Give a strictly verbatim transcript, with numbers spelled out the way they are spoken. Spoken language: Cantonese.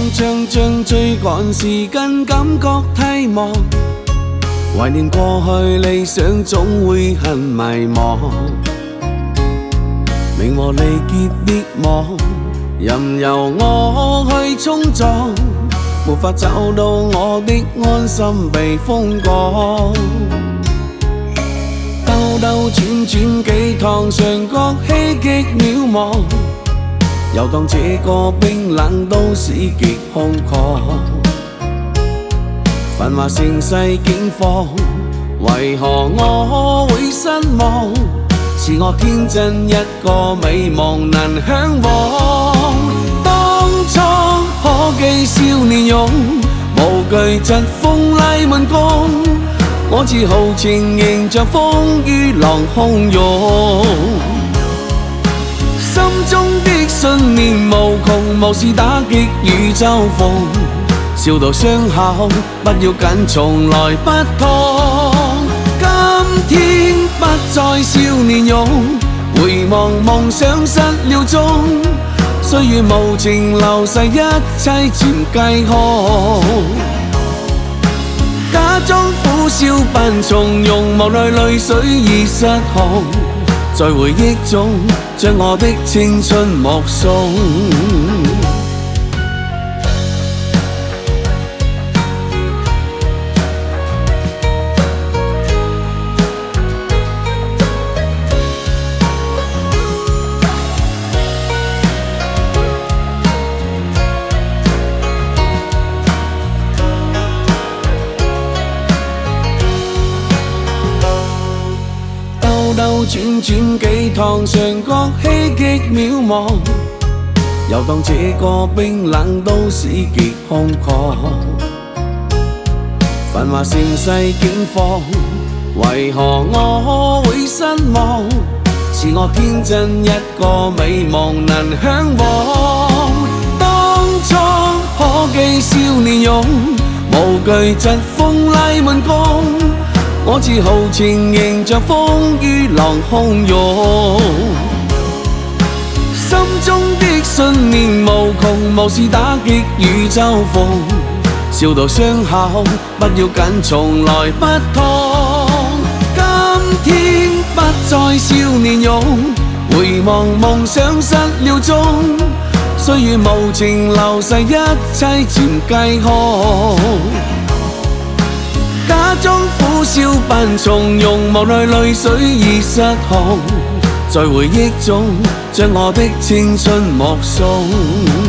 將將追趕時間，感覺太忙，懷念過去理想，總會很迷茫。名和利結別忘，任由我去衝撞，沒法找到我的安心避風港。兜兜轉轉幾趟，常覺希極渺茫。遊蕩這個冰冷都市極空曠，繁華盛世境況，為何我會失望？是我天真一個美夢難嚮往。當初可記少年勇，無懼疾風拉滿弓，我自豪情迎着風雨浪洶湧。心中的信念無窮，無視打擊與嘲諷，笑到傷口，不要緊，從來不痛。今天不再少年勇，回望夢想失了蹤，歲月無情流逝，一切漸繼空。假裝苦笑扮從容，無奈淚水已失控，在回憶中將我的青春目送。兜轉轉幾趟，常覺希極渺茫。遊蕩這個冰冷都市極空曠，繁華盛世境況，為何我會失望？是我天真一個美夢難嚮往。當初可記少年勇，無懼疾風拉滿弓，我自豪情迎着風雨浪洶湧。心中的信念無窮，無視打擊與嘲諷，笑到傷口，不要緊，從來不痛。今天不再少年勇，回望夢想失了蹤，歲月無情流逝，一切漸繼空。假裝苦笑扮從容，無奈淚水已失控，在回憶中將我的青春目送。